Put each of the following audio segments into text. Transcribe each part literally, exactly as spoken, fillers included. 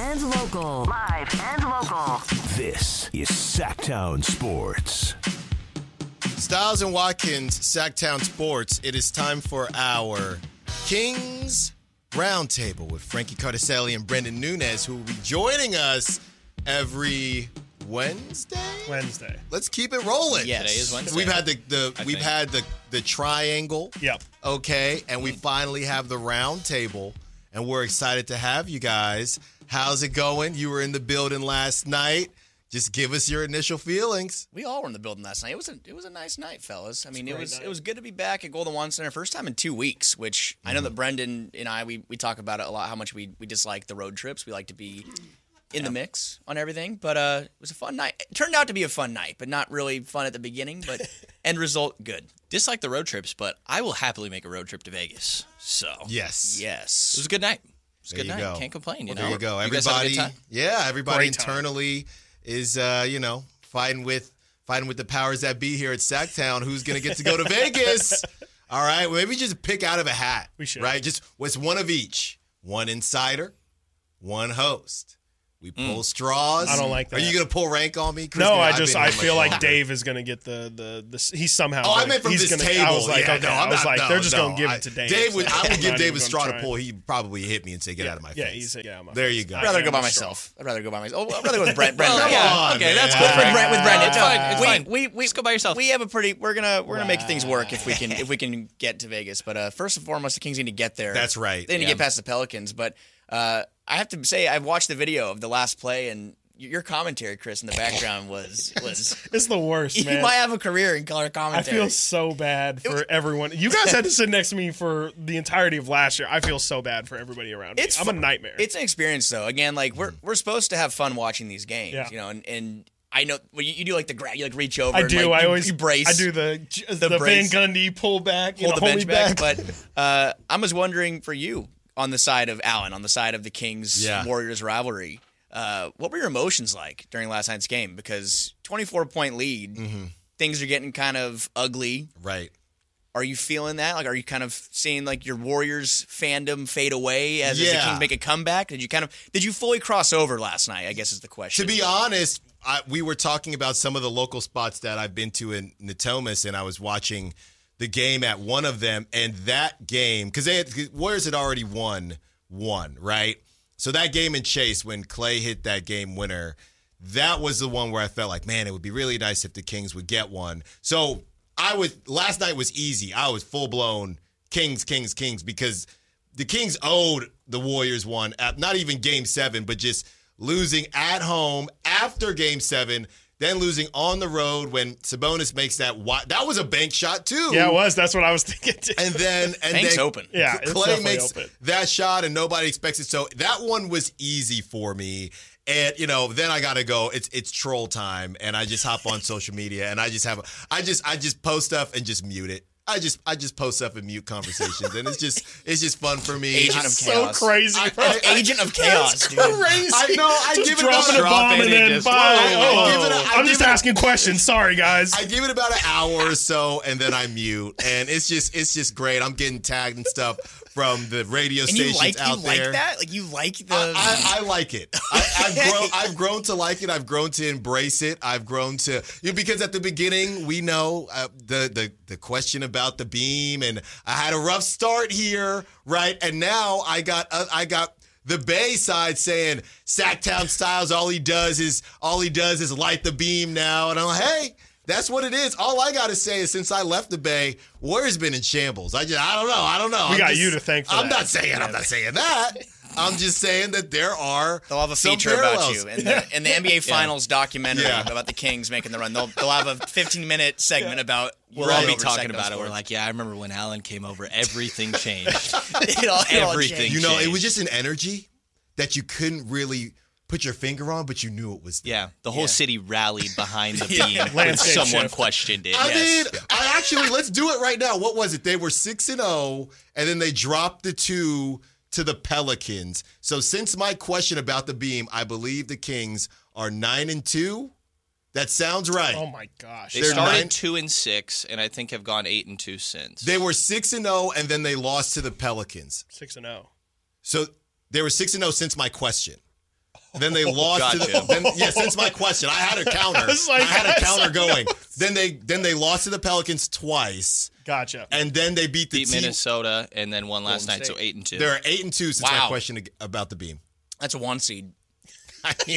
and local. Live and local. This is Sacktown Sports. Styles and Watkins, Sacktown Sports. It is time for our Kings Roundtable with Frankie Cardicelli and Brendan Nunez, who will be joining us every Wednesday. Wednesday. Let's keep it rolling. Yeah, today is Wednesday. We've had the, the I we've think. had the the triangle. Yep. Okay, and we finally have the round table, and we're excited to have you guys. How's it going? You were in the building last night. Just give us your initial feelings. We all were in the building last night. It was a it was a nice night, fellas. I mean, a it great was night. it was good to be back at Golden One Center. First time in two weeks, which I know that Brendan and I we, we talk about it a lot. How much we we dislike the road trips. We like to be in the mix on everything. But uh, it was a fun night. It turned out to be a fun night, but not really fun at the beginning. But end result, good. Dislike the road trips, but I will happily make a road trip to Vegas. So Yes. Yes, it was a good night. It was a There good you night. go. Can't complain. You Well, know? there you go. You guys have a Everybody, good time? yeah, everybody Great time. internally is, uh, you know, fighting with fighting with the powers that be here at Sacktown. Who's going to get to go to Vegas? All right, well, maybe just pick out of a hat. We should. Right? Just what's one of each. One insider, one host. We pull straws. I don't like Are that. you going to pull rank on me? Chris? No, I I've just been I here much feel like longer. Dave is gonna get the the the. He's somehow. Oh, I gonna- meant from he's this gonna, table. I was like, yeah, okay. no, I I'm was not, like, no, they're just no. gonna give I- it to Dave. Dave would, so I would I'm give not Dave even a straw gonna to try. pull. He'd probably hit me and say, "Get Yeah, out of my yeah, face." he's yeah. I'm There you go. I'd rather go by I'm myself. I'd rather go by myself. Oh, I'd rather go with Brent. Brent. Well, yeah. on, okay, that's man. good. With Brent, with Brendan, It's no, fine, it's we, fine. We, we, Just go by yourself. We have a pretty. We're gonna we're gonna make things work if we can if we can get to Vegas. But uh, first and foremost, the Kings need to get there. That's right. They need Yeah. to get past the Pelicans. But uh, I have to say, I've watched the video of the last play, and your commentary, Chris, in the background was was. It's the worst, You man. might have a career in color I commentary. feel so bad for everyone. You guys had to sit next to me for the entirety of last year. I feel so bad for everybody around me. It's I'm fu- a nightmare. It's an experience, though. Again, like we're we're supposed to have fun watching these games, Yeah. you know, and, and I know well, you, you do like the grab, you like reach over. I and, do. like, I you, always you brace. I do the the, the Van brace. Gundy pull back, you hold know, the hold bench me back. back. But uh, I was wondering for you on the side of Allen, on the side of the Kings Yeah. Warriors rivalry, uh, what were your emotions like during last night's game? Because twenty-four point lead, Mm-hmm. things are getting kind of ugly. Right. Are you feeling that? Like, are you kind of seeing like your Warriors fandom fade away as, as the Yeah. Kings make a comeback? Did you kind of did you fully cross over last night? I guess is the question. To be honest, I, we were talking about some of the local spots that I've been to in Natomas, and I was watching the game at one of them, and that game, because they had, Warriors had already won one, right? So that game in Chase, when Clay hit that game winner, that was the one where I felt like, man, it would be really nice if the Kings would get one. So I was last night was easy. I was full blown Kings, Kings, Kings, because the Kings owed the Warriors one, at not even game seven, but just losing at home after game seven, then losing on the road when Sabonis makes that wi- that was a bank shot too. Yeah, it was. That's what I was thinking. Too. And then and Bank's then open. Yeah, it's Clay definitely makes open. that shot and nobody expects it. So that one was easy for me. And you know, then I gotta go. It's it's troll time, and I just hop on social media and I just have I just I just post stuff and just mute it. I just I just post stuff and mute conversations, and it's just it's just fun for me. Agent of so chaos. crazy. I- bro. I- I- Agent of chaos, That's dude. crazy. I know. I Just give it about dropping a bomb and it then just- bye. I- I Oh. give it a- I I'm give just it a- asking questions. Sorry, guys. I give it about an hour or so, and then I mute, and it's just it's just great. I'm getting tagged and stuff from the radio And you stations like out you there. like that? Like you like the I, I, I like it. I, I've grown. I've grown to like it. I've grown to embrace it. I've grown to you know, because at the beginning we know uh, the the the question about the beam, and I had a rough start here, right? And now I got uh, I got the Bay side saying Sacktown Styles. All he does is all he does is light the beam now, and I'm like, hey. That's what it is. All I got to say is since I left the Bay, Warriors been in shambles. I just, I don't know. I don't know. We I'm got just- you to thank for I'm that. not saying, I'm not saying that. I'm just saying that there are They'll have a some feature about parallels. you in the, in the N B A Finals documentary Yeah. about the Kings making the run. They'll they'll have a fifteen minute segment about. We'll your all run be over talking Sacktown about it. Sport. We're like, yeah, I remember when Allen came over, everything changed. It all- it all everything. changed. You know, it changed. was just an energy that you couldn't really put your finger on, but you knew it was there. Yeah, the whole Yeah. city rallied behind the Yeah. beam when Landscape someone shift. questioned it. I yes. mean, I actually let's do it right now. What was it? They were six and zero, and then they dropped the two to the Pelicans. So since my question about the beam, I believe the Kings are nine and two. That sounds right. Oh my gosh. They They're started nine- two and six, and I think have gone eight and two since. They were six and zero, and then they lost to the Pelicans. Six and zero. So they were six and zero since my question. Then they lost to the. Gotcha. Then, yeah, since my question, I had a counter. I, was like- had I a was counter like- going. Then they then they lost to the Pelicans twice, Gotcha. and then they beat the Beat team. Minnesota and then one last Golden night, so State. eight and two. They're eight and two since my Wow. question about the beam. That's a one seed. I mean,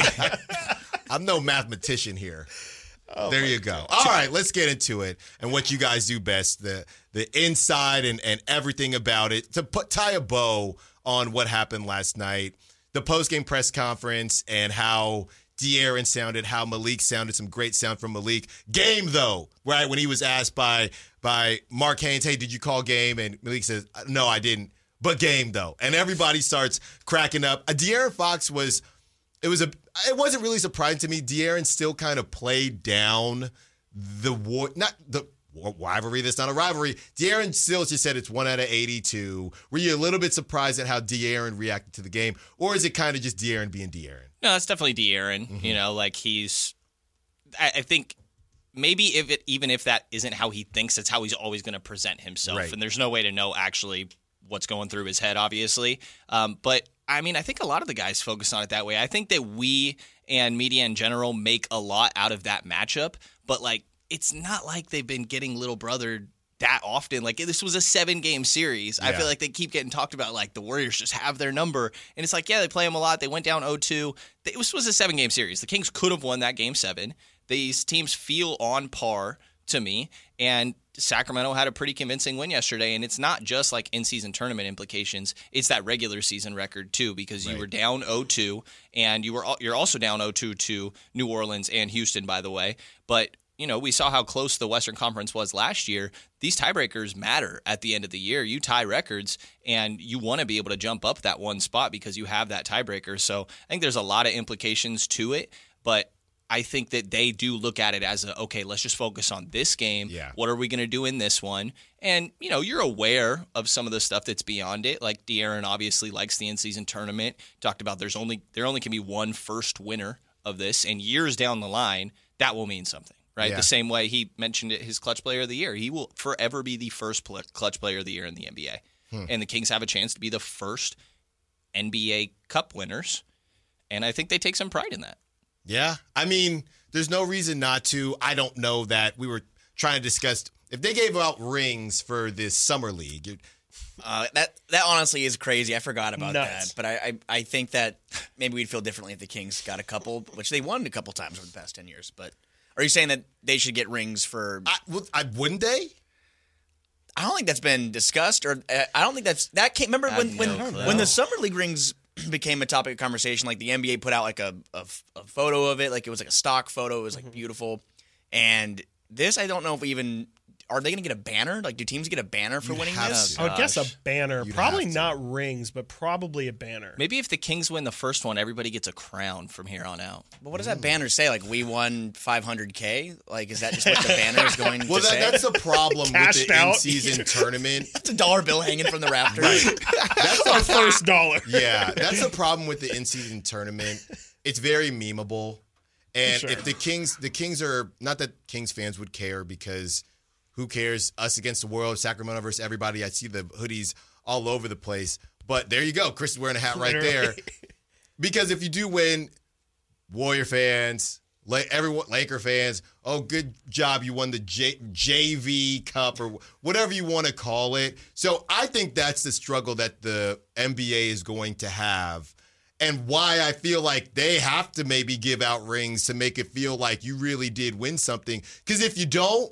I'm no mathematician here. there you go. All right, let's get into it and what you guys do best, the the inside and, and everything about it. To put tie a bow on what happened last night, the post-game press conference and how De'Aaron sounded, how Malik sounded, some great sound from Malik. Game, though, right, when he was asked by by Mark Haynes, hey, did you call game? And Malik says, no, I didn't. But game, though. And everybody starts cracking up. Uh, De'Aaron Fox was, it was a, it wasn't really surprising to me. De'Aaron still kind of played down the war, not the rivalry. That's not a rivalry. De'Aaron still just said it's one out of eighty-two. Were you a little bit surprised at how De'Aaron reacted to the game? Or is it kind of just De'Aaron being De'Aaron? No, that's definitely De'Aaron. Mm-hmm. You know, like he's. I, I think maybe if it even if that isn't how he thinks, it's how he's always going to present himself, Right. and there's no way to know actually what's going through his head, obviously. Um, but I mean, I think a lot of the guys focus on it that way. I think that we and media in general make a lot out of that matchup, but like it's not like they've been getting little brother that often. Like this was a seven game series. I Yeah. feel like they keep getting talked about like the Warriors just have their number. And it's like, yeah, they play them a lot. They went down oh two. This was a seven game series. The Kings could have won that game seven. These teams feel on par to me. And Sacramento had a pretty convincing win yesterday. And it's not just like in-season tournament implications. It's that regular season record too, because you Right. were down oh two and you were al- you're also down oh two to New Orleans and Houston, by the way. But you know, we saw how close the Western Conference was last year. These tiebreakers matter at the end of the year. You tie records, and you want to be able to jump up that one spot because you have that tiebreaker. So I think there's a lot of implications to it, but I think that they do look at it as a, okay, let's just focus on this game. Yeah. What are we going to do in this one? And, you know, you're aware of some of the stuff that's beyond it. Like De'Aaron obviously likes the in-season tournament. Talked about there's only there only can be one first winner of this, and years down the line, that will mean something. Right, Yeah. the same way he mentioned it, his clutch player of the year. He will forever be the first pl- clutch player of the year in the N B A. Hmm. And the Kings have a chance to be the first N B A Cup winners. And I think they take some pride in that. Yeah. I mean, there's no reason not to. I don't know that we were trying to discuss if they gave out rings for this summer league. it- Uh, that that honestly is crazy. I forgot about Nuts. that, but I, I I think that maybe we'd feel differently if the Kings got a couple, which they won a couple times over the past ten years. But are you saying that they should get rings for? I, would- I, wouldn't they? I don't think that's been discussed, or uh, I don't think that's that came. Remember I when have when no clue. when the summer league rings became a topic of conversation? Like the N B A put out like a a, a photo of it, like it was like a stock photo. It was like beautiful, and this I don't know if we even are they going to get a banner? Like, do teams get a banner for You'd winning have this? to. I would guess a Gosh. banner. You'd Probably have to. not rings, but probably a banner. Maybe if the Kings win the first one, everybody gets a crown from here on out. But what does that banner say? Like, we won five hundred K? Like, is that just what the banner is going Well, to say? that, that's the problem with Cashed the out. in-season tournament. It's a dollar bill hanging from the rafters. That's Our the first dollar. Yeah, that's the problem with the in-season tournament. It's very memeable, and Sure. if the Kings, the Kings are not that Kings fans would care because who cares? Us against the world, Sacramento versus everybody. I see the hoodies all over the place, but there you go. Chris is wearing a hat right there. Literally. Because if you do win, Warrior fans, La- everyone, Laker fans, oh, good job, you won the J- JV Cup or whatever you want to call it. So I think that's the struggle that the N B A is going to have, and why I feel like they have to maybe give out rings to make it feel like you really did win something. Because if you don't,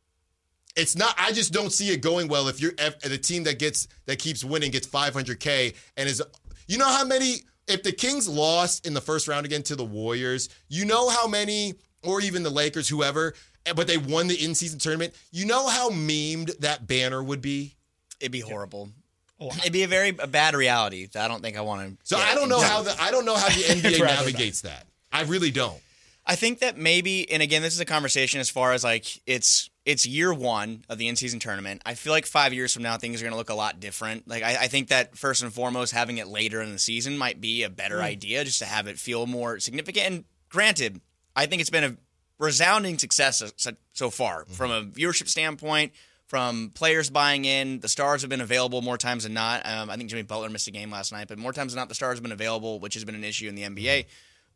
it's not. I just don't see it going well if you're if the team that gets that keeps winning gets five hundred K and is. You know how many? If the Kings lost in the first round again to the Warriors, you know how many, or even the Lakers, whoever, but they won the in-season tournament. You know how memed that banner would be. It'd be horrible. Oh, It'd be a very a bad reality that I don't think I want to. So I don't know how the I don't know how the N B A I'd rather navigates that. I really don't. I think that maybe, and again, this is a conversation as far as like it's it's year one of the in-season tournament. I feel like five years from now things are going to look a lot different. Like I, I think that first and foremost, having it later in the season might be a better idea, just to have it feel more significant. And granted, I think it's been a resounding success so, so far from a viewership standpoint, from players buying in. The stars have been available more times than not. Um, I think Jimmy Butler missed a game last night, but more times than not, the stars have been available, which has been an issue in the N B A.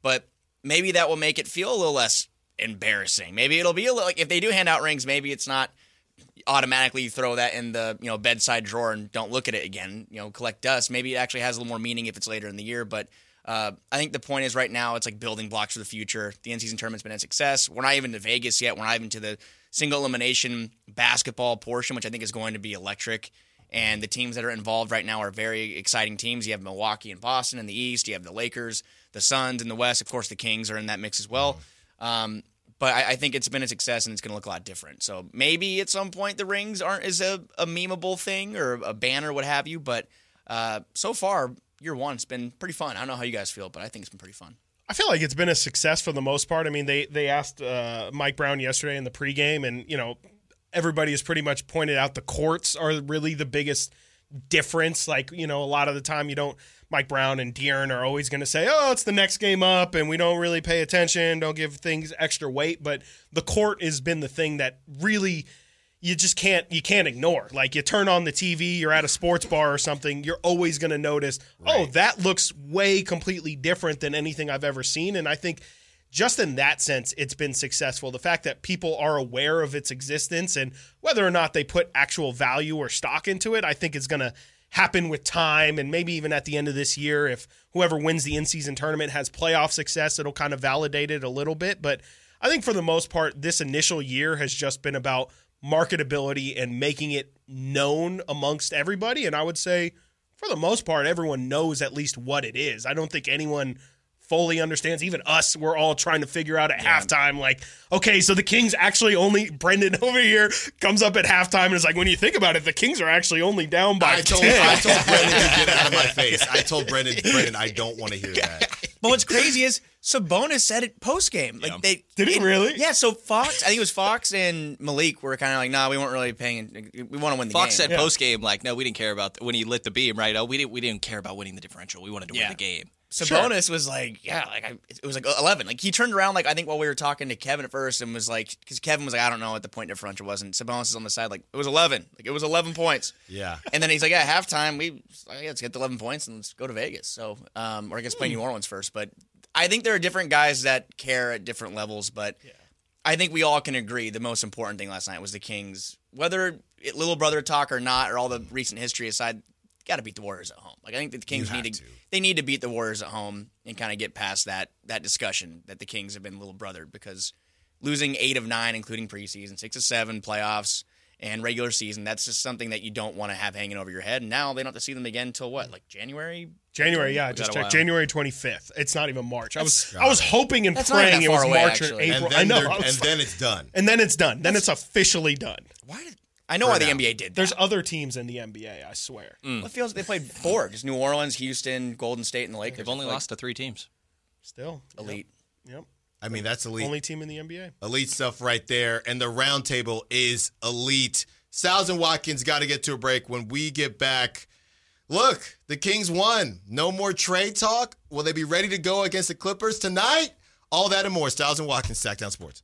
but maybe that will make it feel a little less embarrassing. Maybe it'll be a little, like if they do hand out rings, maybe it's not automatically throw that in the you know bedside drawer and don't look at it again. You know, collect dust. Maybe it actually has a little more meaning if it's later in the year. But uh, I think the point is right now it's like building blocks for the future. The in-season tournament's been a success. We're not even to Vegas yet. We're not even to the single elimination basketball portion, which I think is going to be electric. And the teams that are involved right now are very exciting teams. You have Milwaukee and Boston in the East. You have the Lakers, the Suns in the West. Of course, the Kings are in that mix as well. Um, But I, I think it's been a success, and it's going to look a lot different. So maybe at some point the rings aren't as a, a memeable thing or a banner, what have you. But uh, so far, year one, it's been pretty fun. I don't know how you guys feel, but I think it's been pretty fun. I feel like it's been a success for the most part. I mean, they they asked uh, Mike Brown yesterday in the pregame, and you know, everybody has pretty much pointed out the courts are really the biggest difference. Like, you know, a lot of the time you don't. Mike Brown and De'Aaron are always going to say, oh, it's the next game up, and we don't really pay attention, don't give things extra weight. But the court has been the thing that really you just can't you can't ignore. Like, you turn on the T V, you're at a sports bar or something, you're always going to notice, right. oh, that looks way completely different than anything I've ever seen. And I think just in that sense, it's been successful. The fact that people are aware of its existence and whether or not they put actual value or stock into it, I think is going to happen with time, and maybe even at the end of this year, if whoever wins the in-season tournament has playoff success, it'll kind of validate it a little bit. But I think for the most part, this initial year has just been about marketability and making it known amongst everybody. And I would say, for the most part, everyone knows at least what it is. I don't think anyone fully understands. Even us, we're all trying to figure out at yeah. halftime, like, okay, so the Kings actually only, Brendan over here comes up at halftime and is like, when you think about it, the Kings are actually only down by I told, ten. I told Brendan to get out of my face. I told Brendan, Brendan, I don't want to hear that. But what's crazy is Sabonis said it post game. Like Yeah. they Did he it- really? Yeah. So Fox, I think it was Fox and Malik were kind of like, nah, we weren't really paying. We want to win the Fox game. said post game, like, no, we didn't care about when he lit the beam, right? Oh, we didn't we didn't care about winning the differential. We wanted to Yeah. win the game. Sabonis was like, yeah, like I, it was like eleven. Like he turned around, like I think while we were talking to Kevin at first, and was like, because Kevin was like, I don't know what the point differential was, and Sabonis is on the side, like it was eleven, like it was eleven points. Yeah. And then he's like, yeah, halftime, we like, yeah, let's get the eleven points and let's go to Vegas. So, um, or I guess play New Orleans first. But I think there are different guys that care at different levels, but yeah. I think we all can agree the most important thing last night was the Kings, whether it, little brother talk or not, or all the recent history aside. Got to beat the Warriors at home. Like I think that the Kings need to, to, they need to beat the Warriors at home and kind of get past that that discussion that the Kings have been little brothered, because losing eight of nine, including preseason, six of seven playoffs and regular season, that's just something that you don't want to have hanging over your head. And now they don't have to see them again until what, like January? January, yeah, I just that a checked. while? January twenty-fifth. It's not even March. I was Got I was it. hoping and That's not praying that it was far away, March or actually. April. And I then, know. they're- I was and like- then it's done. and then it's done. Then it's officially done. Why did I know why the now. N B A did that. There's other teams in the N B A, I swear. Well, it feels they played four, just New Orleans, Houston, Golden State, and the Lakers. They've only Like, lost to three teams. Still. elite. Yep. yep. I mean, that's elite. Only team in the N B A. Elite stuff right there. And the round table is elite. Styles and Watkins got to get to a break. When we get back, look, the Kings won. No more trade talk. Will they be ready to go against the Clippers tonight? All that and more. Styles and Watkins, Sacktown Sports.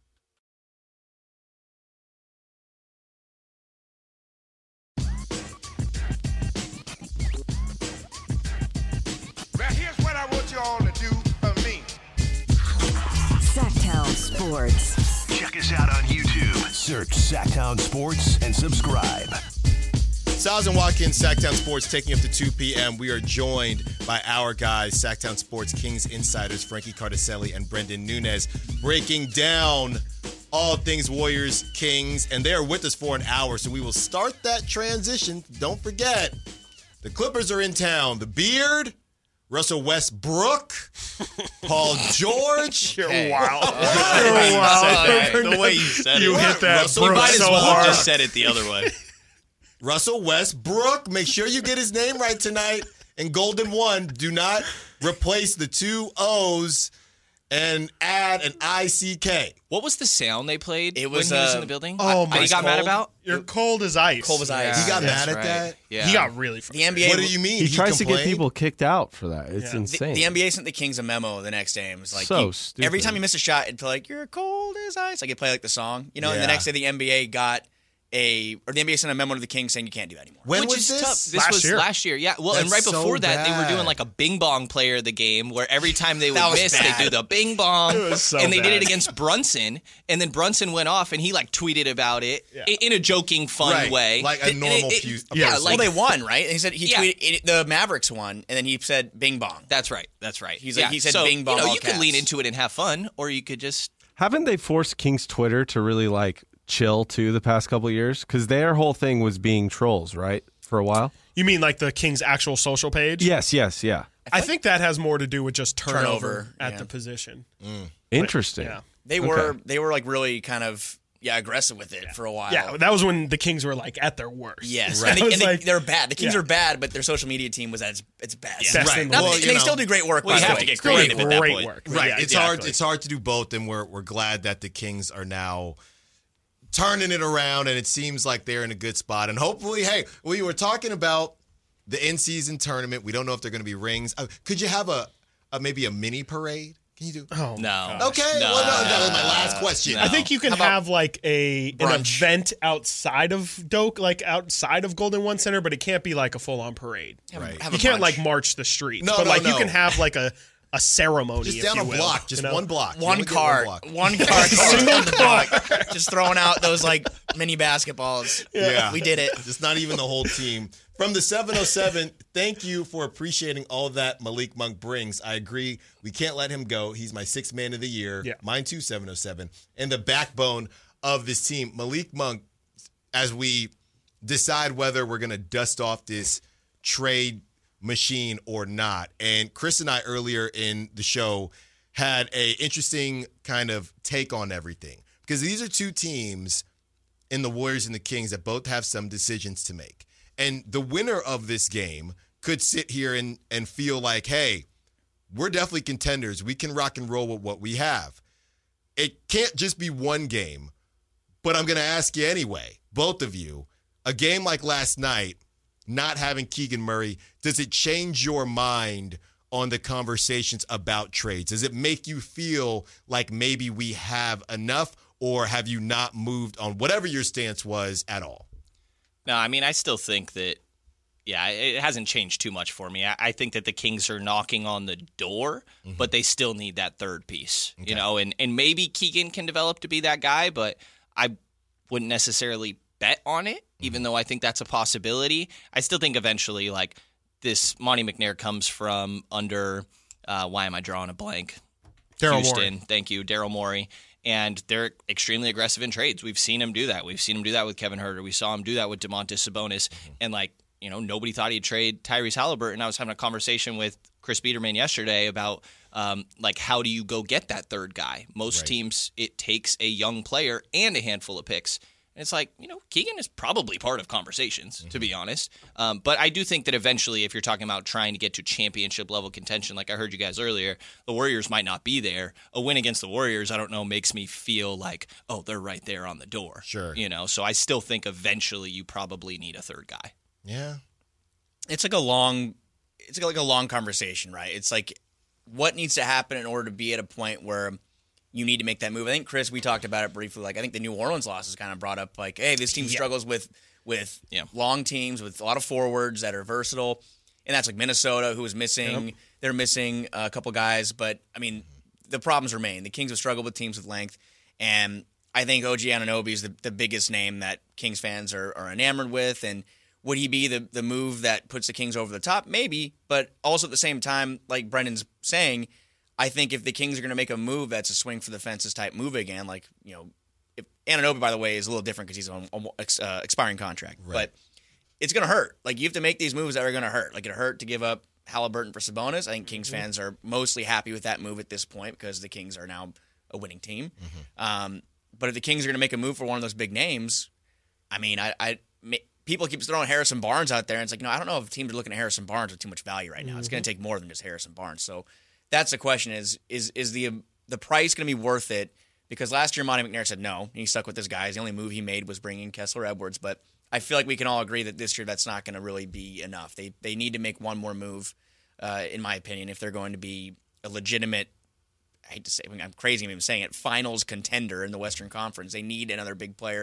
Now here's what I want you all to do for me. Sacktown Sports. Check us out on YouTube. Search Sacktown Sports and subscribe. Styles and Watkins, Sacktown Sports, taking up to two p.m. We are joined by our guys, Sacktown Sports Kings insiders, Frankie Cardicelli and Brendan Nunez, breaking down all things Warriors, Kings, and they are with us for an hour, so we will start that transition. Don't forget, the Clippers are in town. The Beard, Russell Westbrook, Paul George. You're wild. You're wild. The way you said You it. hit that Russell You Brooke might as so well have hard. just said it the other way. Russell Westbrook. Make sure you get his name right tonight. And Golden One, do not replace the two O's and add an I C K. What was the sound they played It was, when he was uh, in the building? Oh, I- my he got mad cold. about? You're cold as ice. Cold as ice. He got that's mad at right. that? Yeah. He got really The frustrated. N B A. What do you mean? He, tries to get complained? people kicked out for that. It's Yeah. The, insane. the N B A sent the Kings a memo the next day and was like, So you- stupid. every time you miss a shot, it'd play like, you're cold as ice. Like, it'd play like the song, you know, and Yeah. the next day the N B A got a or the N B A sent a memo to the Kings saying you can't do that anymore. When Which was is this? tough. This Last was year. last year, yeah. Well, and That's right before so that, they were doing bad. like a bing bong player of the game, where every time they would That was miss, bad. they do the bing bong, It was so and they did bad. it against Brunson, and then Brunson went off, and he like tweeted about it Yeah. i- in a joking, fun Right, way, like a And it- normal it- pu- Yeah, person. like Well, they won, right? And he said he Yeah. tweeted it, the Mavericks won, and then he said "Bing bong." that's right, that's right. He's like- Yeah, he said so, bing bong You know, all you could caps. lean into it and have fun, or you could just Haven't they forced King's Twitter to really like chill too the past couple of years? Because their whole thing was being trolls, right? For a while. You mean like the Kings' actual social page? Yes, yes, yeah. I think that has more to do with just turnover, Turnover, at yeah. the position. Interesting. Yeah. They Okay. were they were like really kind of yeah aggressive with it for a while. Yeah, that was when the Kings were like at their worst. Yes, Right. and, I they, was and they, like- they're bad. The Kings Yeah. are bad, but their social media team was at its, its best. Best Right. in the Well, Now, league. and you they know- still do great work. Well, by you the have way. to get Still doing creative at that great point. work. Right. Yeah, it's hard exactly. it's hard to do both, and we're we're glad that the Kings are now turning it around, and it seems like they're in a good spot. And hopefully, hey, we were talking about the in-season tournament. We don't know if they're going to be rings. Uh, could you have a, a maybe a mini parade? Can you do? Oh, no. Okay. No, well, no, that was no, my last question. I think you can have like a an brunch? event outside of Doak, like outside of Golden One Center, but it can't be like a full on parade. Right. Have You a can't brunch. like march the streets, No, but no, like you no. can have like a a ceremony, Just if down you a will, block, just you know? one block. You one only get cart, block. one cart, single block, just throwing out those like mini basketballs. Yeah. we did it. Just not even the whole team. From the seven oh seven, thank you for appreciating all that Malik Monk brings. I agree. We can't let him go. He's my sixth man of the year. Yeah. Mine too, seven oh seven. And the backbone of this team. Malik Monk, as we decide whether we're going to dust off this trade machine or not. And Chris and I earlier in the show had a interesting kind of take on everything. Because these are two teams in the Warriors and the Kings that both have some decisions to make. And the winner of this game could sit here and, and feel like, hey, we're definitely contenders. We can rock and roll with what we have. It can't just be one game, but I'm going to ask you anyway, both of you, a game like last night, not having Keegan Murray, does it change your mind on the conversations about trades? Does it make you feel like maybe we have enough, or have you not moved on whatever your stance was at all? No, I mean, I still think that, yeah, it hasn't changed too much for me. I, I think that the Kings are knocking on the door, Mm-hmm. but they still need that third piece, you know, and, and maybe Keegan can develop to be that guy, but I wouldn't necessarily bet on it, Mm-hmm. even though I think that's a possibility. I still think eventually, like, this Monty McNair comes from under, uh, why am I drawing a blank? Daryl Houston. Morey. Thank you, Daryl Morey. And they're extremely aggressive in trades. We've seen him do that. We've seen him do that with Kevin Huerter. We saw him do that with DeMontis Sabonis. Mm-hmm. And, like, you know, nobody thought he'd trade Tyrese Halliburton. I was having a conversation with Chris Biederman yesterday about, um, like, how do you go get that third guy? Most Right. teams, it takes a young player and a handful of picks. And it's like, you know, Keegan is probably part of conversations, to be honest. Um, but I do think that eventually, if you're talking about trying to get to championship level contention, like I heard you guys earlier, the Warriors might not be there. A win against the Warriors, I don't know, makes me feel like, oh, they're right there on the door. Sure. You know, so I still think eventually you probably need a third guy. Yeah. It's like a long, it's like a long conversation, right? It's like what needs to happen in order to be at a point where you need to make that move. I think, Chris, we talked about it briefly. Like, I think the New Orleans loss is kind of brought up. Like, hey, this team struggles with with Yeah. long teams with a lot of forwards that are versatile, and that's like Minnesota, who is missing. Yep. They're missing a couple guys, but I mean, the problems remain. The Kings have struggled with teams with length, and I think O G Anunoby is the, the biggest name that Kings fans are, are enamored with. And would he be the the move that puts the Kings over the top? Maybe, but also at the same time, like Brendan's saying, I think if the Kings are going to make a move that's a swing for the fences type move again, like, you know, if Anunoby, by the way, is a little different because he's on an uh, expiring contract, but it's going to hurt. Like, you have to make these moves that are going to hurt. Like, it hurt to give up Halliburton for Sabonis. I think Kings fans are mostly happy with that move at this point because the Kings are now a winning team. Um, but if the Kings are going to make a move for one of those big names, I mean, I, I people keep throwing Harrison Barnes out there, and it's like, no, I don't know if teams are looking at Harrison Barnes with too much value right now. It's going to take more than just Harrison Barnes. So that's the question: is is is the the price going to be worth it? Because last year Monty McNair said no, and he stuck with his guys. The only move he made was bringing Kessler Edwards, but I feel like we can all agree that this year that's not going to really be enough. They they need to make one more move, uh, in my opinion, if they're going to be a legitimate. I hate to say, I mean, I'm crazy even saying it. Finals contender in the Western Conference. They need another big player,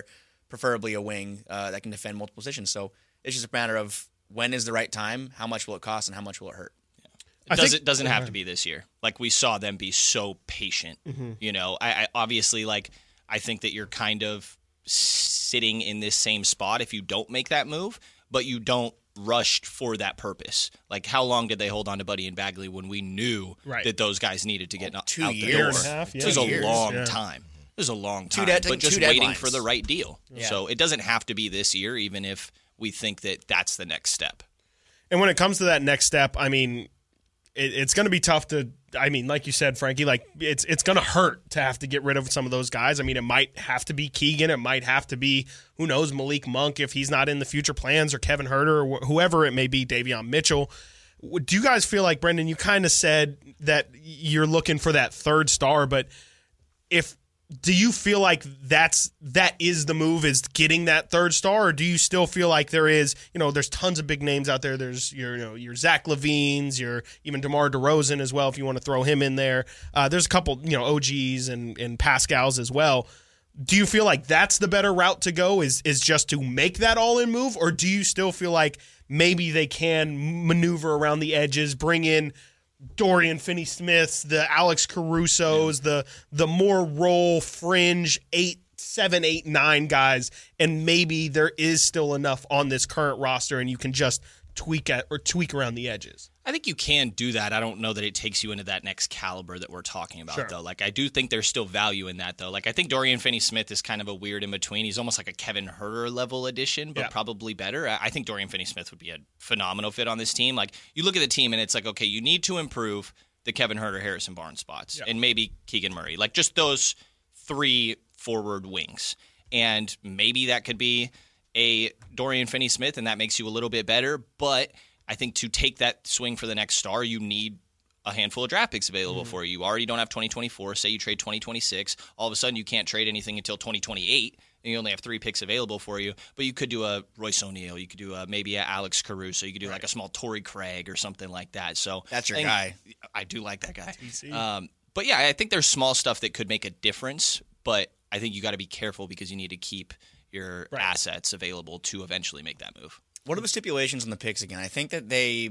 preferably a wing uh, that can defend multiple positions. So it's just a matter of when is the right time, how much will it cost, and how much will it hurt. It does, think, it doesn't have to be this year. Like, we saw them be so patient. Mm-hmm. You know, I, I obviously, like, I think that you're kind of sitting in this same spot if you don't make that move, but you don't rush for that purpose. Like, how long did they hold on to Buddy and Bagley when we knew right. that those guys needed to get oh, out two the years. door? Half, yeah. It was two a years. long yeah. time. It was a long time, de- but just two waiting deadlines. for the right deal. Yeah. So it doesn't have to be this year, even if we think that that's the next step. And when it comes to that next step, I mean, it, it's going to be tough to. I mean, like you said, Frankie, like it's it's going to hurt to have to get rid of some of those guys. I mean, it might have to be Keegan. It might have to be, who knows, Malik Monk if he's not in the future plans, or Kevin Huerter, or wh- whoever it may be, Davion Mitchell. Do you guys feel like, Brendan, you kind of said that you're looking for that third star, but if do you feel like that's that is the move, is getting that third star, or do you still feel like there is, you know, there's tons of big names out there. There's your, you know, your Zach LaVines, your even DeMar DeRozan as well, if you want to throw him in there. Uh, there's a couple, you know, O Gs and, and Pascals as well. Do you feel like that's the better route to go, is is just to make that all-in move, or do you still feel like maybe they can maneuver around the edges, bring in Dorian Finney-Smiths, the Alex Carusos, the the more role fringe eight, seven, eight, nine guys, and maybe there is still enough on this current roster, and you can just tweak at or tweak around the edges? I think you can do that. I don't know that it takes you into that next caliber that we're talking about, Sure. though. Like, I do think there's still value in that, though. Like, I think Dorian Finney-Smith is kind of a weird in between. He's almost like a Kevin Huerter level addition, but Yeah. probably better. I I think Dorian Finney-Smith would be a phenomenal fit on this team. Like, you look at the team and it's like, okay, you need to improve the Kevin Huerter, Harrison Barnes spots, Yeah. and maybe Keegan Murray. Like, just those three forward wings. And maybe that could be a Dorian Finney-Smith, and that makes you a little bit better, but I think to take that swing for the next star, you need a handful of draft picks available mm-hmm. for you. You already don't have twenty twenty-four. Say you trade twenty twenty-six. All of a sudden, you can't trade anything until twenty twenty-eight, and you only have three picks available for you. But you could do a Royce O'Neal. You could do a, maybe a Alex Caruso. You could do right. like a small Torrey Craig or something like that. So that's your I think, guy. I do like that guy. Um, but, yeah, I think there's small stuff that could make a difference, but I think you got to be careful because you need to keep your right. assets available to eventually make that move. What are the stipulations on the picks again? I think that they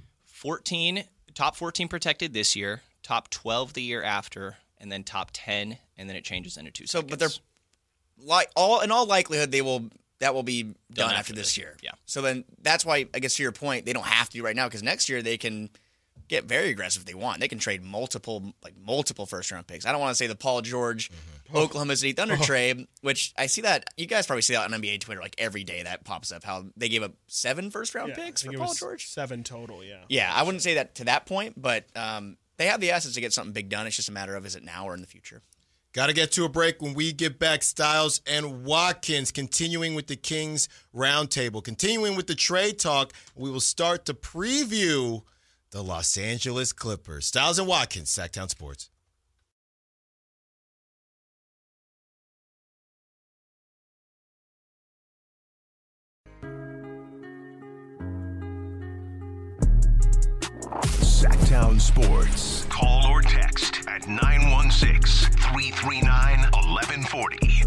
fourteen top fourteen protected this year, top twelve the year after, and then top ten, and then it changes into two. So, seconds. but they're like all in all likelihood they will that will be done, done after, after this, this year. Yeah. So then that's why I guess to your point they don't have to right now, because next year they can get very aggressive if they want. They can trade multiple like multiple first round picks. I don't want to say the Paul George mm-hmm. Oklahoma City Thunder oh. trade, which I see that you guys probably see that on N B A Twitter like every day that pops up. How they gave up seven first round yeah, picks for Paul George. Seven total. Yeah. Yeah, I wouldn't say that to that point, but um, they have the assets to get something big done. It's just a matter of is it now or in the future. Got to get to a break. When we get back, Styles and Watkins continuing with the Kings Roundtable, continuing with the trade talk. We will start to preview the Los Angeles Clippers. Styles and Watkins, Sacktown Sports. Sacktown Sports. Call or text at nine one six, three three nine, one one four zero.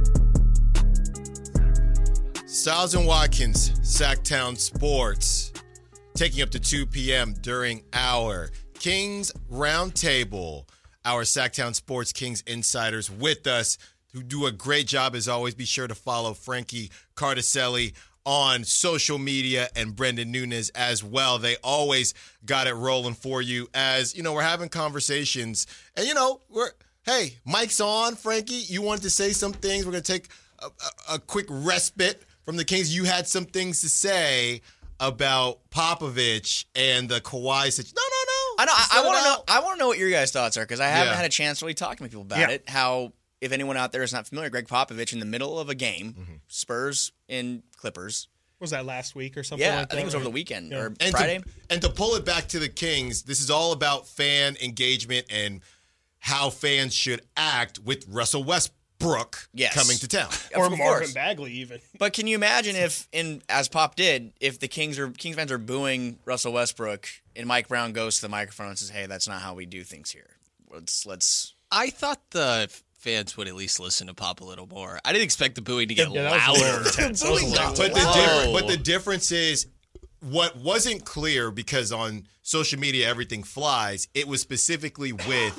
Styles and Watkins, Sacktown Sports. Taking up to two p.m. during our Kings Roundtable. Our Sacktown Sports Kings insiders with us who do a great job as always. Be sure to follow Frankie Cardicelli on social media and Brendan Nunes as well. They always got it rolling for you as, you know, we're having conversations. And, you know, we're, hey, mic's on, Frankie. You wanted to say some things. We're going to take a, a, a quick respite from the Kings. You had some things to say about Popovich and the Kawhi situation. No, no, no. I know. I, I want to know. I want to know what your guys' thoughts are because I haven't Yeah. had a chance to really talk to people about Yeah. it. How, if anyone out there is not familiar, Greg Popovich in the middle of a game, Mm-hmm. Spurs in Clippers. Was that last week or something Yeah, like that? I think it was over right? the weekend Yeah. or And Friday. To, and to pull it back to the Kings, this is all about fan engagement and how fans should act with Russell Westbrook Yes. coming to town. Or Of Marvin course. Bagley even. But can you imagine if, in as Pop did, if the Kings are Kings fans are booing Russell Westbrook and Mike Brown goes to the microphone and says, "Hey, that's not how we do things here. Let's let's." I thought the fans would at least listen to Pop a little more. I didn't expect the booing to get Yeah, that was a little louder. intense. That was a little But the, intense. difference, but the difference is what wasn't clear because on social media everything flies. It was specifically with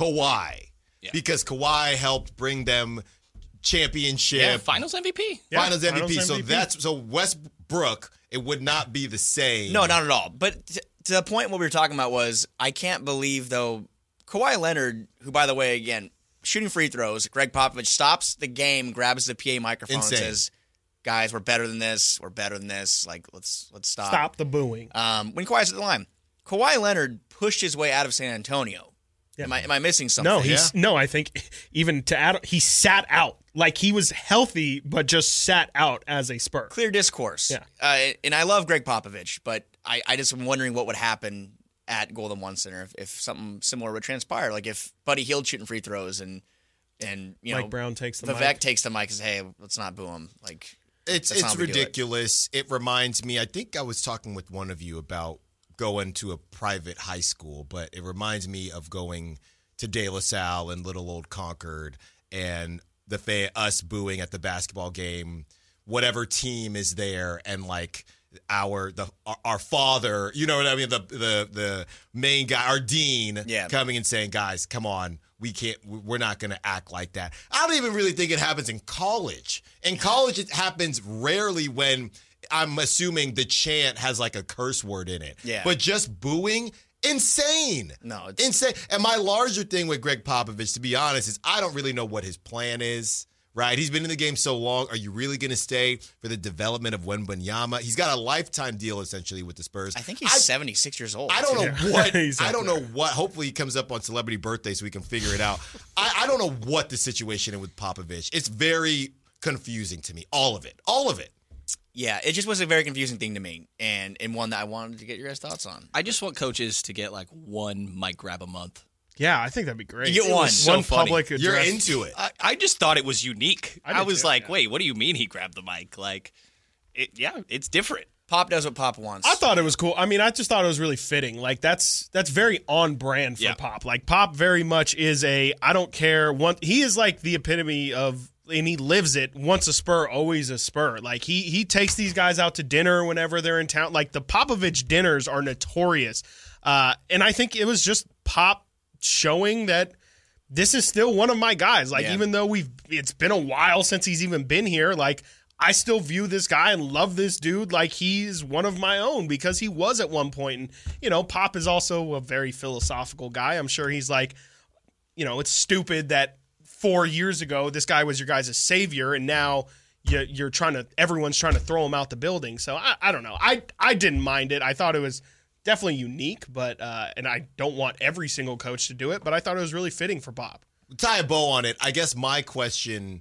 Kawhi Yeah. because Kawhi helped bring them championship, Yeah, Finals M V P. Yeah, Finals M V P. Finals So M V P. that's so Westbrook. It would not be the same. No, not at all. But t- to the point what we were talking about was I can't believe though Kawhi Leonard, who by the way again shooting free throws, Greg Popovich stops the game, grabs the P A microphone, Insane. and says, "Guys, we're better than this. We're better than this. Like let's let's stop." Stop the booing. Um, when Kawhi's at the line, Kawhi Leonard pushed his way out of San Antonio. Yeah. Am I am I missing something? No, he's no. I think even to add, he sat out like he was healthy, but just sat out as a Spur. Clear discourse. Yeah. Uh, and I love Greg Popovich, but I, I just am wondering what would happen at Golden One Center if, if something similar would transpire. Like if Buddy Hield shooting free throws and and you Mike know Brown takes the Vivek mic. takes the mic and says, "Hey, let's not boo him." Like It's that's not it's how we do it. ridiculous. It. reminds me. I think I was talking with one of you about going to a private high school, but it reminds me of going to De La Salle and Little Old Concord and the fa- us booing at the basketball game, whatever team is there, and like our the our, our father, you know what I mean, the the the main guy, our dean, Yeah. coming and saying, "Guys, come on." We can't, we're not going to act like that. I don't even really think it happens in college. In college, it happens rarely when I'm assuming the chant has like a curse word in it. Yeah. But just booing, insane. No, it's- insane. And my larger thing with Greg Popovich, to be honest, is I don't really know what his plan is. Right, he's been in the game so long. Are you really going to stay for the development of Wembanyama? He's got a lifetime deal essentially with the Spurs. I think he's I- seventy-six years old. I don't know Yeah. what. He's I up don't there. know what. Hopefully, he comes up on celebrity birthday so we can figure it out. I, I don't know what the situation is with Popovich. It's very confusing to me. All of it. All of it. Yeah, it just was a very confusing thing to me, and and one that I wanted to get your guys' thoughts on. I just want coaches to get like one mic grab a month. Yeah, I think that'd be great. You get one. So one funny. public You're address. into it. I, I just thought it was unique. I I, did was too, like, yeah. wait, what do you mean he grabbed the mic? Like, it, yeah, it's different. Pop does what Pop wants. I thought it was cool. I mean, I just thought it was really fitting. Like that's that's very on brand for Yeah. Pop. Like Pop very much is a I don't care. One he is like the epitome of, and he lives it. Once a Spur, always a Spur. Like he he takes these guys out to dinner whenever they're in town. Like the Popovich dinners are notorious, uh, and I think it was just Pop showing that this is still one of my guys. Like Yeah. even though we've it's been a while since he's even been here, like I still view this guy and love this dude like he's one of my own because he was at one point. And you know, Pop is also a very philosophical guy. I'm sure he's like, you know, it's stupid that four years ago this guy was your guys' savior and now you, you're trying to everyone's trying to throw him out the building. So I, I don't know. I I didn't mind it. I thought it was definitely unique, but uh, and I don't want every single coach to do it, but I thought it was really fitting for Pop. Tie a bow on it. I guess my question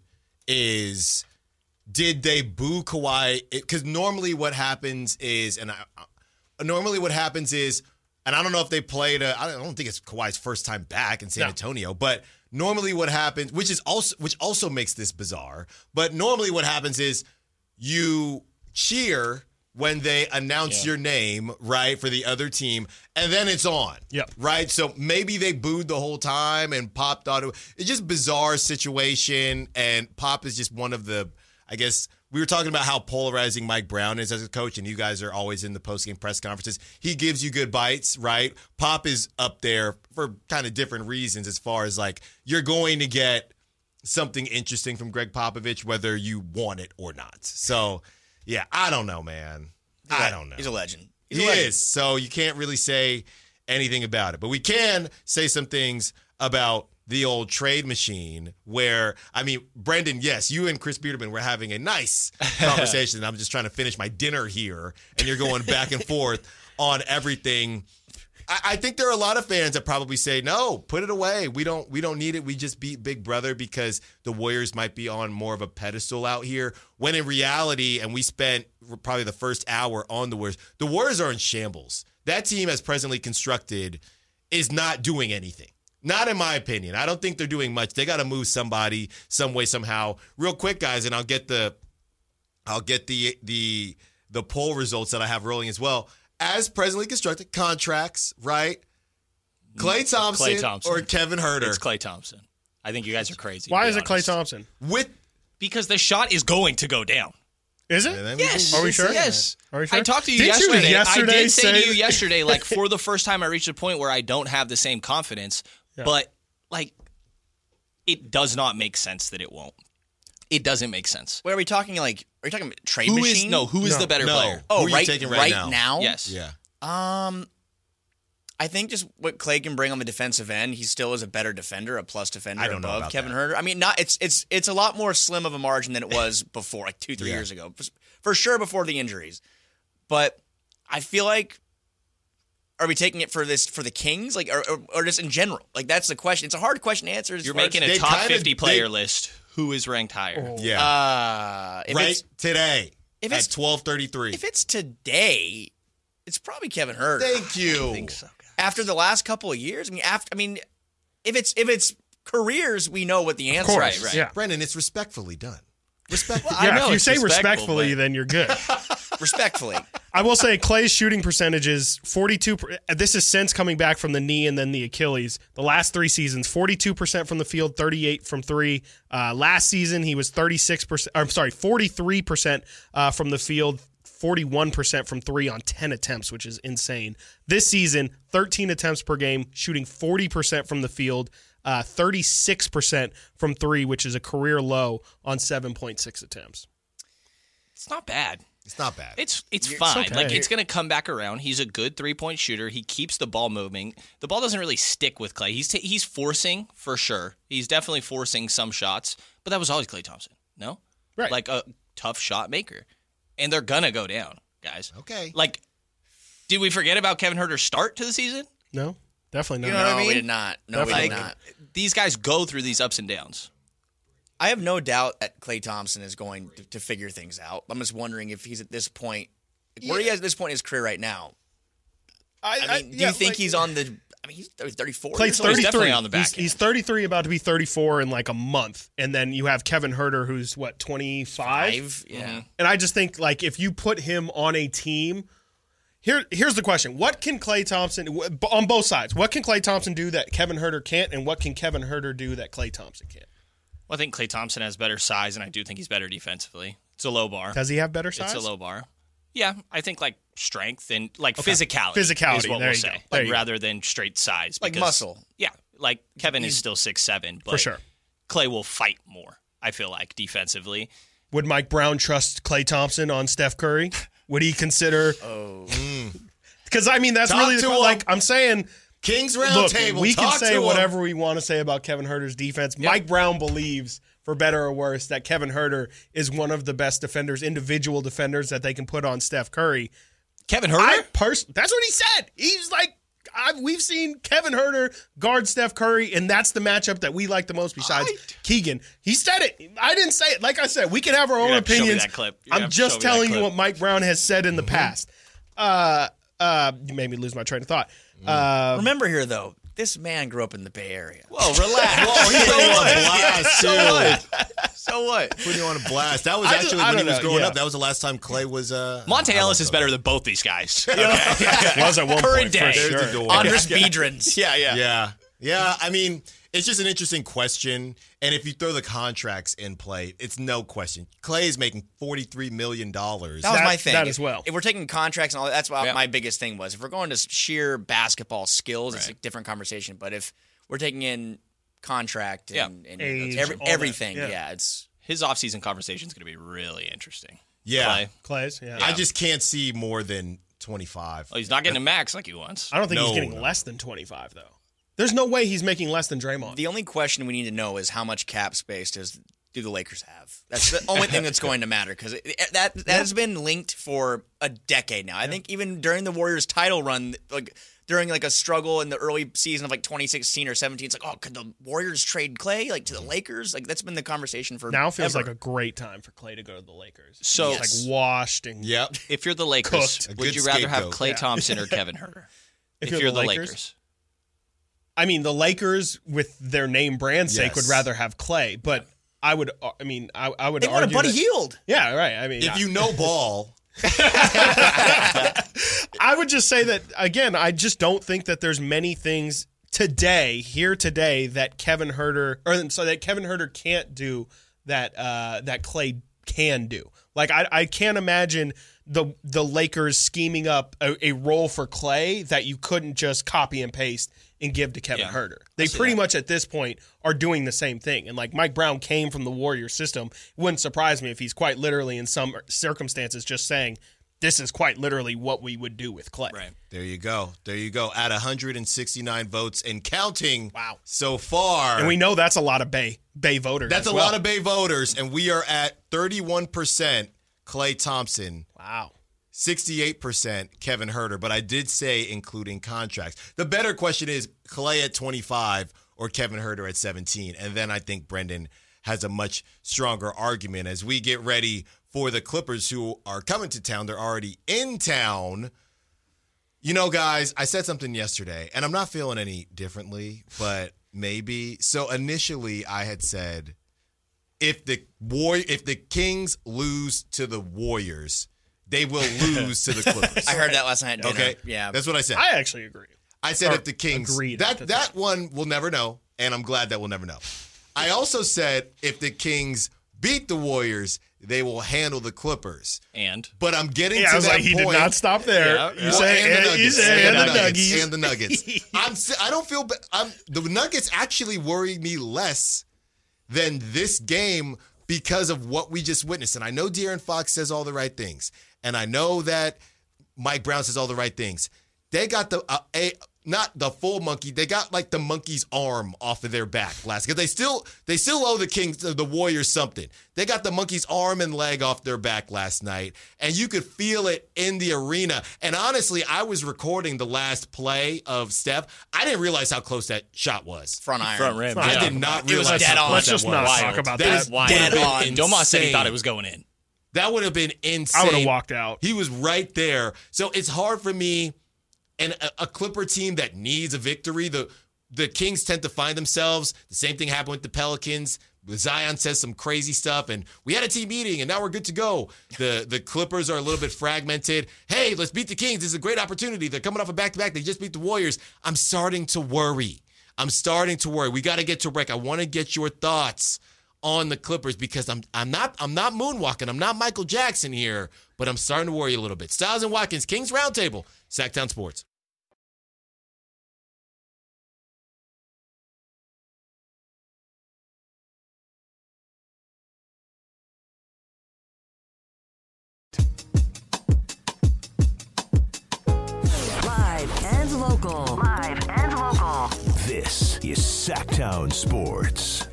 is, did they boo Kawhi? Because normally what happens is, and I, I- normally what happens is, and I don't know if they played. A, I don't think it's Kawhi's first time back in San No. Antonio, but normally what happens, which is also which also makes this bizarre. But normally what happens is you cheer when they announce your name, right, for the other team, and then it's on. Yep. Right? So maybe they booed the whole time and Pop thought it was it's just a bizarre situation, and Pop is just one of the, I guess, we were talking about how polarizing Mike Brown is as a coach, and you guys are always in the post-game press conferences. He gives you good bites, right? Pop is up there for kind of different reasons as far as, like, you're going to get something interesting from Greg Popovich, whether you want it or not. So, yeah, I don't know, man. I don't know. He's a legend. He's He a legend. is. So you can't really say anything about it. But we can say some things about the old trade machine where, I mean, Brendan, yes, you and Chris Biederman were having a nice conversation. I'm just trying to finish my dinner here, and you're going back and forth on everything. I, I think there are a lot of fans that probably say, no, put it away. We don't we don't need it. We just beat Big Brother because the Warriors might be on more of a pedestal out here. When in reality, and we spent probably the first hour on the Warriors, the Warriors are in shambles. That team as presently constructed is not doing anything. Not in my opinion. I don't think they're doing much. They got to move somebody some way, somehow. Real quick, guys, and I'll get the I'll get the the the poll results that I have rolling as well. As presently constructed, contracts, right? Klay Thompson, Klay Thompson. or Kevin Huerter. It's Klay Thompson. I think you guys are crazy. Why to be is it Klay honest. Thompson? With Because the shot is going to go down. Is it? Yeah, then we Yes. can- Are we sure? Yes. Are we sure? I talked to you Didn't you yesterday. yesterday I did say, say- to you yesterday, like, for the first time, I reached a point where I don't have the same confidence. Yeah. But, like, it does not make sense that it won't. It doesn't make sense. Wait, are we talking like? Are you talking trade Who machine? is no? Who is No. the better No. player? Oh, Who are you right, taking right right now? now. Yes. Yeah. Um, I think just what Klay can bring on the defensive end, he still is a better defender, a plus defender I don't know above about Kevin that. Herter. I mean, not it's it's it's a lot more slim of a margin than it was before, like two three Yeah. years ago, for sure before the injuries. But I feel like, are we taking it for this for the Kings, like, or, or, or just in general? Like that's the question. It's a hard question to answer. as You're far making as, a They top kinda- fifty player they- list. Who is ranked higher? Yeah. uh, if right it's today if at it's- twelve thirty-three. if it's today, it's probably Kevin Herter. Thank you. I think so. After the last couple of years, I mean, after I mean, if it's if it's careers, we know what the answer course, is. right. Yeah. Brendan, it's respectfully done. Respectfully. I Yeah, know if you it's say respectful, respectfully, but- then you're good. Respectfully, I will say Klay's shooting percentage is forty-two. per- This is since coming back from the knee and then the Achilles. The last three seasons, forty-two percent from the field, thirty-eight from three. Uh, last season, he was thirty-six percent. I'm sorry, forty-three percent uh, from the field, forty-one percent from three on ten attempts, which is insane. This season, thirteen attempts per game, shooting forty percent from the field, uh, thirty-six percent from three, which is a career low on seven point six attempts. It's not bad. It's not bad. It's it's fine. okay. Like it's going to come back around. He's a good three point shooter. He keeps the ball moving. The ball doesn't really stick with Klay. He's t- he's forcing for sure. He's definitely forcing some shots, but that was always Klay Thompson. No, Right. Like a tough shot maker, and they're gonna go down, guys. Okay. Like, did we forget about Kevin Herter's start to the season? No, definitely not. You know what I no, mean? we did not. No, we Definitely did Like, not. these guys go through these ups and downs. I have no doubt that Klay Thompson is going to, to figure things out. I'm just wondering if he's at this point, where he is at this point in his career right now. I mean, do you think he's on the? I mean, he's thirty-four. Clay's years old. thirty-three. definitely on the back he's, he's thirty-three, about to be thirty-four in like a month, and then you have Kevin Herter, who's what twenty-five. Five, yeah. And I just think like if you put him on a team, here here's the question: what can Klay Thompson on both sides? What can Klay Thompson do that Kevin Herter can't, and what can Kevin Herter do that Klay Thompson can't? Well, I think Klay Thompson has better size, and I do think he's better defensively. It's a low bar. Does he have better size? It's a low bar. Yeah, I think like strength and like physicality. Physicality, is what there we'll you go. say. There Like you go. rather than straight size. Like because- muscle. Yeah, like Kevin is still six seven, but For sure. Clay will fight more. I feel like defensively. Would Mike Brown trust Klay Thompson on Steph Curry? Would he consider? Oh, Because I mean, that's Talk really the to que- him. like I'm saying. Kings round Look, table. we can Talk say to him. whatever we want to say about Kevin Herter's defense. Mike Brown believes, for better or worse, that Kevin Herter is one of the best defenders, individual defenders that they can put on Steph Curry. Kevin I Herter? pers- That's what he said. He's like, I've, we've seen Kevin Herter guard Steph Curry, and that's the matchup that we like the most besides I- Keegan. He said it. I didn't say it. Like I said, we can have our own You're gonna have to show me opinions. that clip. You're gonna I'm have to show just me that telling you clip. what Mike Brown has said in the past. Uh, uh, you made me lose my train of thought. Uh, remember here though, this man grew up in the Bay Area. Whoa, relax. Whoa, he's putting you on blast, so too. what? So what? Putting you on a blast. That was I just- actually I when he don't was know, growing yeah. up. That was the last time Clay was. Uh, Monte I Ellis love is better than both these guys. was at one Current point, day. for There's sure. the door. Andres Biedrins. Yeah, yeah. Yeah. Yeah. I mean, it's just an interesting question. And if you throw the contracts in play, it's no question. Clay is making forty-three million dollars. That was That- my thing. that as well. If we're taking contracts and all that, that's what Yeah. my biggest thing was. If we're going to sheer basketball skills, it's a Right. different conversation. But if we're taking in contract Yeah. and, and Age, every, all that, everything, yeah. yeah. it's His offseason conversation is going to be really interesting. Yeah. Clay. Clay's, yeah. I just can't see more than twenty-five. Oh, he's not getting a max like he wants. I don't think he's No, getting no. less than twenty-five, though. There's no way he's making less than Draymond. the only question we need to know is how much cap space does do the Lakers have? That's the only thing that's going to matter because that that has been linked for a decade now. I think even during the Warriors' title run, like during like a struggle in the early season of like twenty sixteen or seventeen, it's like, oh, could the Warriors trade Clay like to the Lakers? Like that's been the conversation for now feels ever. like a great time for Clay to go to the Lakers. So- He's Yes. like washed and Yep. If you're the Lakers, Cooked. A would good you rather have scapegoat. Klay Yeah. Thompson or Kevin Herter? If if you're you're, the the Lakers? Lakers. I mean, the Lakers, with their name brand sake, Yes. would rather have Clay. But I would, I mean, I, I would they want a argue Buddy that- Hield. Yeah, right. I mean, If you know ball, I would just say that again. I just don't think that there's many things today, here today, that Kevin Huerter, or so that Kevin Huerter can't do that uh, that Klay can do. Like I, I can't imagine the the Lakers scheming up a, a role for Klay that you couldn't just copy and paste and give to Kevin Yeah, Huerter. They pretty that. much at this point are doing the same thing. And like Mike Brown came from the Warrior system. It wouldn't surprise me if he's quite literally in some circumstances just saying, this is quite literally what we would do with Klay. Right. There you go. There you go. At one hundred sixty-nine votes and counting. Wow. So far. And we know that's a lot of Bay Bay voters. That's as a well. lot of Bay voters, and we are at thirty-one percent Klay Thompson, Wow. sixty-eight percent Kevin Huerter, but I did say including contracts. The better question is Klay at twenty-five or Kevin Huerter at seventeen, and then I think Brendan has a much stronger argument as we get ready for the Clippers who are coming to town. They're already in town. You know, guys, I said something yesterday, and I'm not feeling any differently, but maybe. So initially I had said, if the War- if the Kings lose to the Warriors, they will lose to the Clippers. I heard that last night at dinner. Okay, Yeah. that's what I said. I actually agree. I said Or if the Kings agreed that at the that one we'll never know, and I'm glad that we'll never know. I also said if the Kings beat the Warriors, they will handle the Clippers. And But I'm getting Yeah, to I was that like, he point. did not stop there. Yeah, You yeah. Well, say, and the and, you Nuggets, say, and, and the the Nuggets, Nuggies. and the Nuggets. I'm. si- I don't feel. ba- I'm, the Nuggets actually worry me less than this game because of what we just witnessed. And I know De'Aaron Fox says all the right things, and I know that Mike Brown says all the right things. They got the uh, a not the full monkey. They got like the monkey's arm off of their back last because they still they still owe the Kings the Warriors something. They got the monkey's arm and leg off their back last night, and you could feel it in the arena. And honestly, I was recording the last play of Steph. I didn't realize how close that shot was. Front iron. front rim. I yeah. did not It was realize dead how on. close Let's that just was. not Wild. talk about That that. is Wild. Dead Dead on. on. Domas said he Insane. thought it was going in. That would have been insane. I would have walked out. He was right there. So it's hard for me. And a, a Clipper team that needs a victory, the the Kings tend to find themselves. The same thing happened with the Pelicans. Zion says some crazy stuff, and we had a team meeting, and now we're good to go. The the Clippers are a little bit fragmented. Hey, let's beat the Kings. This is a great opportunity. They're coming off a back-to-back. They just beat the Warriors. I'm starting to worry. I'm starting to worry. We got to get to a break. I want to get your thoughts on the Clippers because I'm I'm not I'm not moonwalking. I'm not Michael Jackson here, but I'm starting to worry a little bit. Styles and Watkins, Kings Roundtable, Sacktown Sports. Live and local. Live and local. This is Sacktown Sports.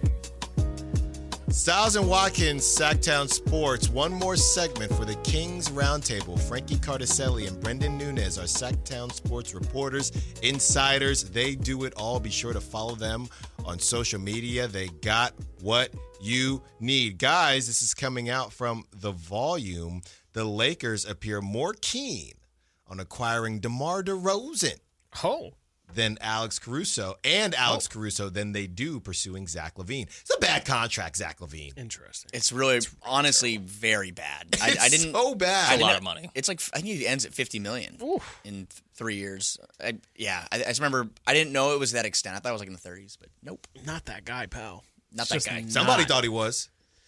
Styles and Watkins, Sacktown Sports. One more segment for the Kings Roundtable. Frankie Cardicelli and Brendan Nunez are Sacktown Sports reporters, insiders. They do it all. Be sure to follow them on social media. They got what you need. Guys, this is coming out from The Volume. The Lakers appear more keen on acquiring DeMar DeRozan Oh. than Alex Caruso and Alex Oh. Caruso than they do pursuing Zach LaVine. It's a bad contract, Zach LaVine. Interesting. It's really, honestly, very bad. I, It's I didn't. so bad. I a lot didn't- of money. It's like I think it ends at fifty million Oof. in th- three years. I, yeah, I, I just remember I didn't know it was that extent. I thought it was like in the thirties, but nope, Not that guy, pal. not It's that just guy. not- Somebody thought he was.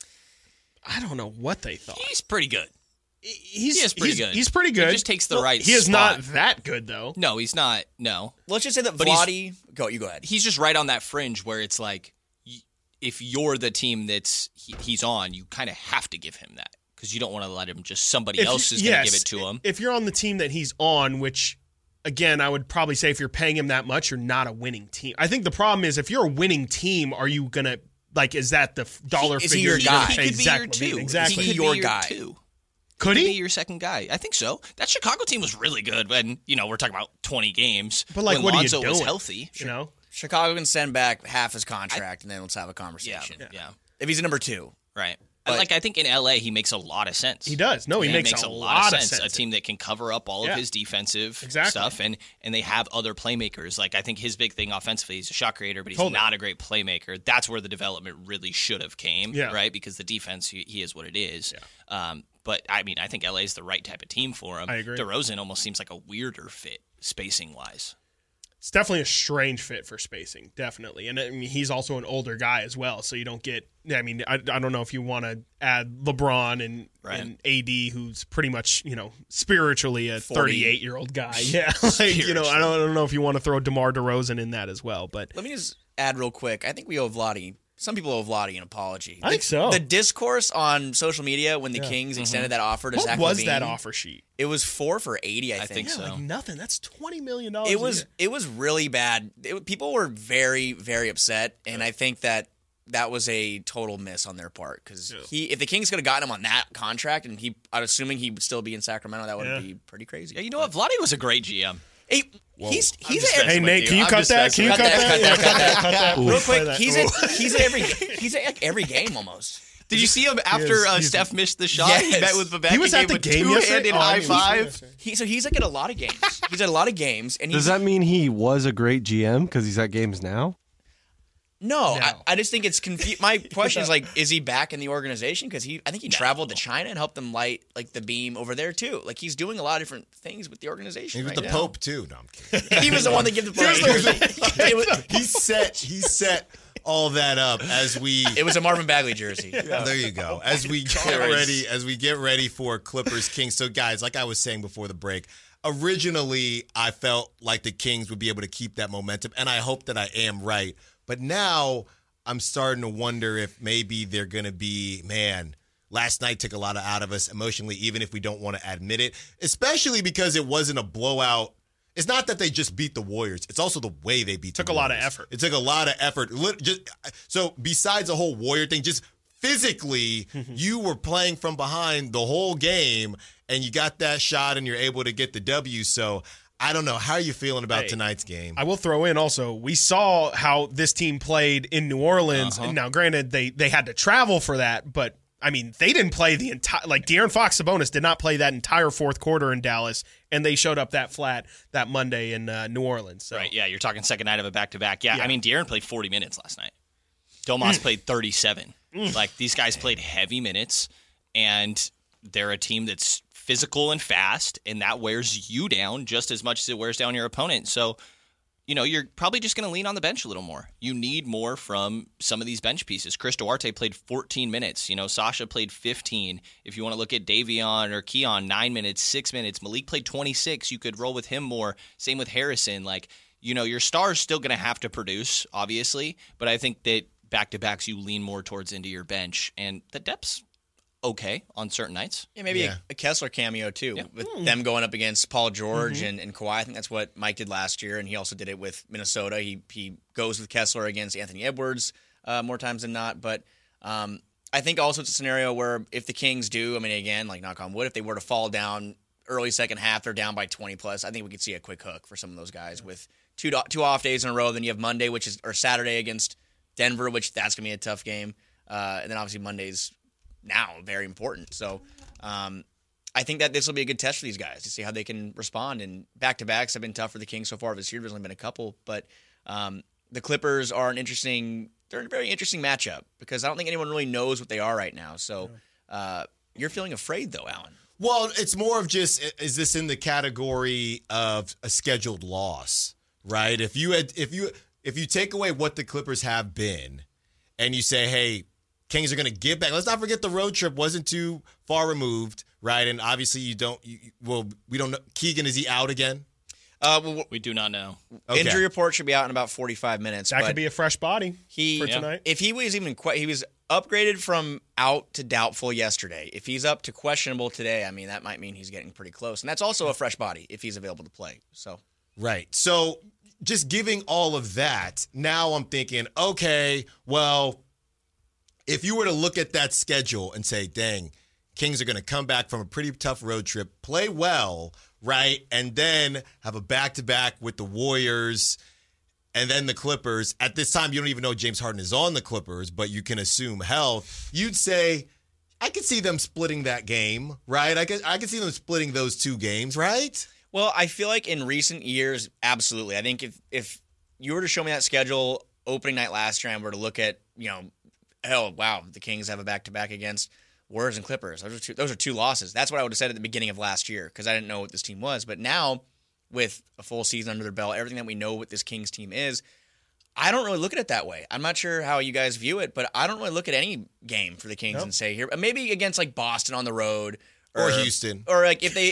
I don't know what they thought. He's pretty good. He's He is pretty he's, good. He's pretty good. He just takes the Well, right He is spot. not that good though. No, he's not. No. Let's just say that But he's- Vladi. Go, you go ahead. He's just right on that fringe where it's like, y- if you're the team that's he, he's on, you kind of have to give him that because you don't want to let him just somebody If else you- is going to yes, give it to him. If you're on the team that he's on, which again, I would probably say if you're paying him that much, you're not a winning team. I think the problem is if you're a winning team, are you gonna like? Is that the f- dollar Is he figure? your you're gonna guy? He pay could be Zach your LaVine? two. Exactly. He could Your be your guy. two. Could Be he? your second guy. I think so. That Chicago team was really good when, you know, we're talking about twenty games. But like, when what are you Lonzo doing? was healthy. You know. Chicago can send back half his contract, and then let's have a conversation. Yeah, yeah. If he's a number two, Right. But- like, I think in L A, he makes a lot of sense. He does. No, he Yeah, makes, a, lot of sense. A team that can cover up all Yeah. of his defensive Exactly. stuff, and and they have other playmakers. Like I think his big thing offensively, he's a shot creator, but he's Totally. not a great playmaker. That's where the development really should have came, Yeah. right? Because the defense, he, he is what it is. Um, but I mean, I think L A is the right type of team for him. I agree. DeRozan almost seems like a weirder fit spacing wise. It's definitely a strange fit for spacing, definitely. And I mean, he's also an older guy as well, so you don't get – I mean, I, I don't know if you want to add LeBron and, right. and A D, who's pretty much, you know, spiritually a thirty-eight-year-old guy. Yeah, like, you know, I don't, I don't know if you want to throw DeMar DeRozan in that as well. But let me just add real quick. I think we owe Vlade – some people owe Vlade an apology. I think the, so. The discourse on social media when the Yeah. Kings Mm-hmm. extended that offer to what Zach was LaVine, that offer sheet? It was four for eighty, I, I think think. so. Yeah, like nothing. That's twenty million dollars. It was it was really bad. It, people were very very upset, and I think that that was a total miss on their part because Yeah. he if the Kings could have gotten him on that contract, and he I'm assuming he would still be in Sacramento, that would Yeah. be pretty crazy. Yeah, you know what? Vlade was a great G M. Hey, he's he's just a, Hey, with Nate, you. can you I'm cut just that? Can messing you with cut you. that? Cut that, Yeah, cut cut that. real Play quick. that. He's at he's at every he's at like every game almost. Did you see him after is- uh, he's- Steph missed the shot? He Yes. met with Vivek. He was and at gave the him a game yesterday? two-handed Oh, I high didn't even see five. this. He so he's like at a lot of games. He's at a lot of games, and he's Does that mean he was a great G M because he's at games now? No, No. I, I just think it's confused. My question is like, is he back in the organization? Because he, I think he traveled to China and helped them light like the beam over there too. Like he's doing a lot of different things with the organization. He was right the now. Pope too. No, I'm kidding. He was the one that gave the parade. It was, he set he set all that up as we it was a Marvin Bagley jersey. there you go. As we get ready, as we get ready for Clippers Kings. So guys, like I was saying before the break, originally I felt like the Kings would be able to keep that momentum, and I hope that I am right. But now I'm starting to wonder if maybe they're going to be, man, last night took a lot of out of us emotionally, even if we don't want to admit it, especially because it wasn't a blowout. It's not that they just beat the Warriors. It's also the way they beat Took the a lot of Warriors. effort. It took a lot of effort. Lit- Just, so besides the whole Warrior thing, just physically, you were playing from behind the whole game, and you got that shot, and you're able to get the W. So I don't know. How are you feeling about Hey, tonight's game? I will throw in also, we saw how this team played in New Orleans. Uh-huh. And now, granted, they they had to travel for that, but I mean, they didn't play the entire, like De'Aaron Fox Sabonis did not play that entire fourth quarter in Dallas, and they showed up that flat that Monday in uh, New Orleans. So. Right, yeah, you're talking second night of a back-to-back. Yeah, Yeah. I mean, De'Aaron played forty minutes last night. Domas played thirty-seven. Like, these guys played heavy minutes, and they're a team that's physical and fast, and that wears you down just as much as it wears down your opponent. So, you know, you're probably just going to lean on the bench a little more. You need more from some of these bench pieces. Chris Duarte played fourteen minutes. You know, Sasha played fifteen. If you want to look at Davion or Keon, nine minutes, six minutes. Malik played twenty-six. You could roll with him more. Same with Harrison. Like, you know, your star's still going to have to produce, obviously, but I think that back-to-backs you lean more towards into your bench, and the depth's okay on certain nights. Yeah, maybe Yeah. A, a Kessler cameo too, Yeah. with them going up against Paul George and, and Kawhi. I think that's what Mike did last year, and he also did it with Minnesota. He he goes with Kessler against Anthony Edwards uh, more times than not. But um, I think also it's a scenario where if the Kings do, I mean, again, like knock on wood, if they were to fall down early second half, they're down by twenty plus. I think we could see a quick hook for some of those guys with two do- two off days in a row. Then you have Monday, which is or Saturday against Denver, which that's gonna be a tough game, uh, and then obviously Monday's now very important. So um, I think that this will be a good test for these guys to see how they can respond. And back-to-backs have been tough for the Kings so far this year. There's only been a couple. But um, the Clippers are an interesting – they're a very interesting matchup because I don't think anyone really knows what they are right now. So uh, you're feeling afraid, though, Alan. Well, it's more of just, is this in the category of a scheduled loss, right? If you had, if you, if you take away what the Clippers have been and you say, hey, Kings are going to get back. Let's not forget the road trip wasn't too far removed, right? And obviously you don't, you, well, we don't know. Keegan, is he out again? Uh, well, We do not know. Okay. Injury report should be out in about forty-five minutes. That but could be a fresh body he, for Yeah. tonight. If he was even que- he was upgraded from out to doubtful yesterday. If he's up to questionable today, I mean that might mean he's getting pretty close, and that's also a fresh body if he's available to play. So Right. So just giving all of that, now I'm thinking, okay, well, if you were to look at that schedule and say, dang, Kings are going to come back from a pretty tough road trip, play well, right, and then have a back-to-back with the Warriors and then the Clippers. At this time, you don't even know James Harden is on the Clippers, but you can assume health. You'd say, I could see them splitting that game, right? I could, I could see them splitting those two games, right? Well, I feel like in recent years, absolutely. I think if if you were to show me that schedule opening night last year and were to look at, you know, hell, wow, the Kings have a back-to-back against Warriors and Clippers. Those are two, those are two losses. That's what I would have said at the beginning of last year because I didn't know what this team was. But now, with a full season under their belt, everything that we know what this Kings team is. I don't really look at it that way. I'm not sure how you guys view it, but I don't really look at any game for the Kings Nope. and say here, maybe against like Boston on the road. Or Houston. Or like if they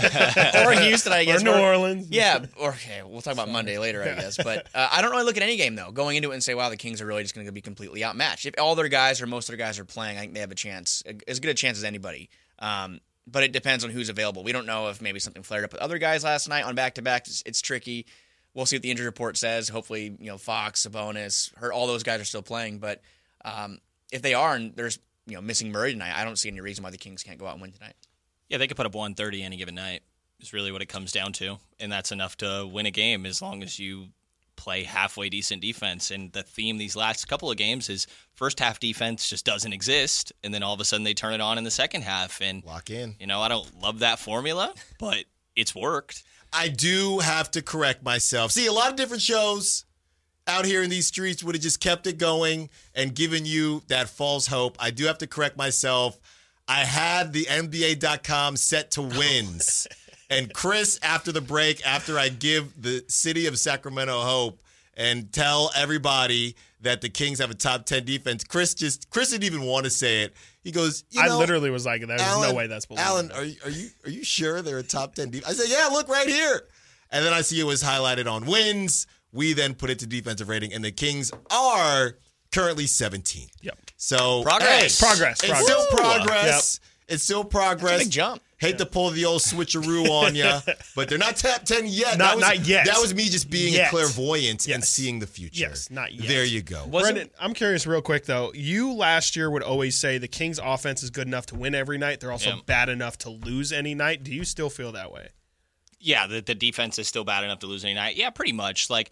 or Houston, I guess. Or New Orleans. Yeah. Or okay, we'll talk about Monday later, I guess. But uh, I don't really look at any game though, going into it and say, wow, the Kings are really just going to be completely outmatched. If all their guys or most of their guys are playing, I think they have a chance, as good a chance as anybody. Um, but it depends on who's available. We don't know if maybe something flared up with other guys last night on back to back. It's tricky. We'll see what the injury report says. Hopefully, you know, Fox, Sabonis, Hurt, all those guys are still playing. But um, if they are, and there's you know missing Murray tonight, I don't see any reason why the Kings can't go out and win tonight. Yeah, they could put up one thirty any given night. Is really what it comes down to, and that's enough to win a game as long as you play halfway decent defense. And the theme these last couple of games is first half defense just doesn't exist, and then all of a sudden they turn it on in the second half. And Lock in. You know, I don't love that formula, but it's worked. I do have to correct myself. See, a lot of different shows out here in these streets would have just kept it going and given you that false hope. I do have to correct myself. I had the N B A dot com set to wins. And Chris, after the break, after I give the city of Sacramento hope and tell everybody that the Kings have a top ten defense, Chris just Chris didn't even want to say it. He goes, you know, I literally was like, there's Alan, no way that's believable. Alan, are you, are you are you sure they're a top ten defense? I said, yeah, look right here. And then I see it was highlighted on wins. We then put it to defensive rating, and the Kings are currently seventeenth. Yep. So Progress. hey, Progress, It's progress. still progress. It's still progress. That's a big jump. Hate to pull the old switcheroo on you, but they're not top ten yet. Not- that was, not yet. That was me just being Yet. a clairvoyant and Yes. seeing the future. Yes, not yet. There you go. Wasn't- Brendan, I'm curious real quick, though. You last year would always say the Kings' offense is good enough to win every night. They're also Yeah. bad enough to lose any night. Do you still feel that way? Yeah, the, the defense is still bad enough to lose any night. Yeah, pretty much. Like,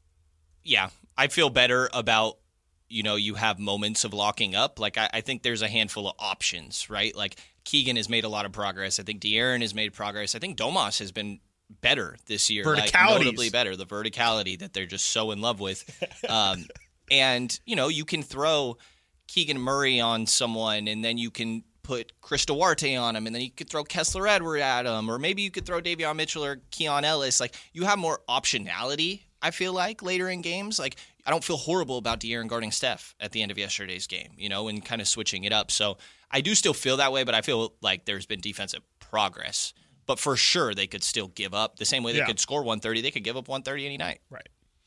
yeah, I feel better about, you know, you have moments of locking up. Like, I, I think there's a handful of options, right? Like, Keegan has made a lot of progress. I think De'Aaron has made progress. I think Domas has been better this year. Like, Verticalities. notably better. The verticality that they're just so in love with. Um, and, you know, you can throw Keegan Murray on someone, and then you can put Chris Duarte on him, and then you could throw Kessler Edward at him, or maybe you could throw Davion Mitchell or Keon Ellis. Like, you have more optionality, I feel like, later in games. Like, I don't feel horrible about De'Aaron guarding Steph at the end of yesterday's game, you know, and kind of switching it up. So I do still feel that way, but I feel like there's been defensive progress. But for sure, they could still give up. The same way they Yeah. could score one thirty, they could give up one thirty any night. Right.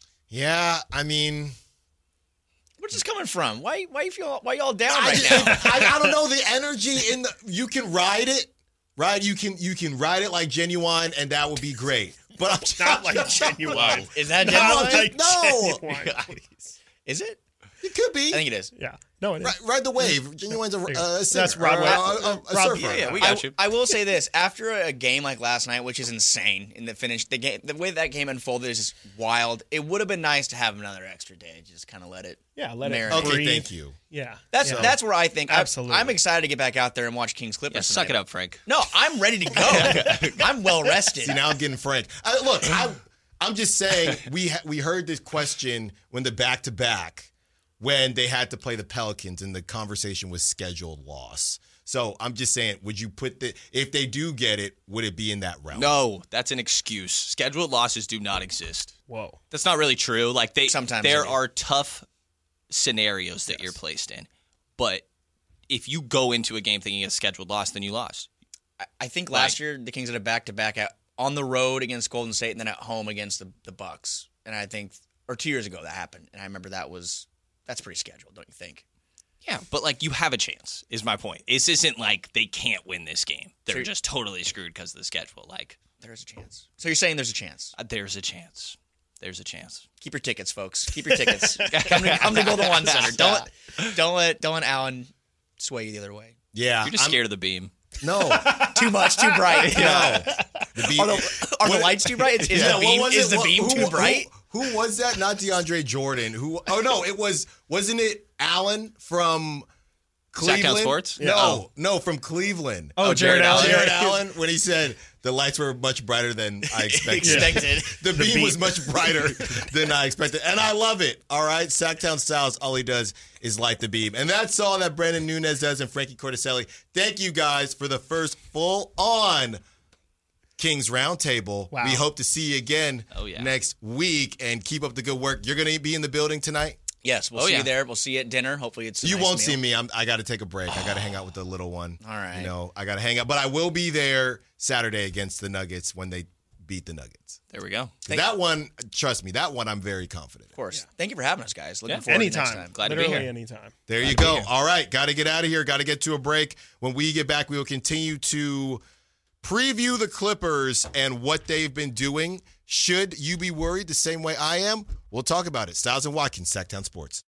Yeah, I mean, Where's this coming from? Why why you feel why you all down I, right just- now? I, I don't know the energy in the. You can ride it, right? You can you can ride it like Genuine, and that would be great. But I'm just, Not like genuine. Is that No, genuine? like- no. Genuine, please. Is it? it could be. I think it is. Yeah. No, it is. Ride, ride the wave. Genuine's a, uh, a That's singer, Rod or a, Wave. a, a, a Rob- surfer. Yeah, yeah, we I, got you. I will say this: after a game like last night, which is insane, in the finish, the game, the way that game unfolded is just wild. It would have been nice to have another extra day, just kind of let it. Yeah, let it marinate. Okay, breathe. thank you. Yeah. That's yeah. that's where I think I- Absolutely. I'm excited to get back out there and watch Kings Clippers. Yeah, suck tonight. it up, Frank. No, I'm ready to go. I'm well rested. See, now I'm getting frank. I, look, I, I'm just saying we ha- we heard this question when the back to back when they had to play the Pelicans and the conversation was scheduled loss. So I'm just saying, would you put the if they do get it, would it be in that realm? No, that's an excuse. Scheduled losses do not exist. Whoa. That's not really true. Like they Sometimes there they do. are tough scenarios that you're placed in. But if you go into a game thinking it's a scheduled loss, then you lost. I- I think last year the Kings had a back to back on the road against Golden State and then at home against the the Bucks. And I think, or two years ago that happened, and I remember that was that's pretty scheduled, don't you think? Yeah, but like you have a chance, is my point. This isn't like they can't win this game. They're So- just totally screwed because of the schedule. Like There is a chance. So you're saying there's a chance? uh, there's a chance. There's a chance. Keep your tickets, folks. Keep your tickets. come to come to Golden One Center. Don't let, don't let don't let Allen sway you the other way. Yeah, You're just I'm- scared of the beam. No, Too much, too bright. no. The beam, Are the, are the lights too bright? Is, is Yeah, the what beam was is it? the What- beam who- too bright? Who, who was that? Not DeAndre Jordan. Who? Oh no, it was. Wasn't it Allen from Cleveland? Sacktown Sports? No, Oh. no, from Cleveland. Oh, Jared Allen. Jared Allen, when he said the lights were much brighter than I expected. Expected. The, beam beam. was much brighter than I expected. And I love it. All right. Sacktown Styles, all he does is light the beam. And that's all that Brandon Nunez does and Frankie Corticelli. Thank you guys for the first full on Kings Roundtable. Wow. We hope to see you again Oh, yeah. next week and keep up the good work. You're going to be in the building tonight? Yes, we'll Oh, see yeah. you there. We'll see you at dinner. Hopefully, it's a You nice won't meal. see me. I'm, I got to take a break. I got to hang out with the little one. All right. You know, I got to hang out. But I will be there Saturday against the Nuggets when they beat the Nuggets. There we go. Thank- that one, trust me, that one I'm very confident. Of course. Thank you for having us, guys. Looking Yeah. forward to next Anytime. time. Glad to be Literally here. anytime. There you go. All right, got to get out of here. Got to get to a break. When we get back, we will continue to preview the Clippers and what they've been doing. Should you be worried the same way I am? We'll talk about it. Styles and Watkins, Sacktown Sports.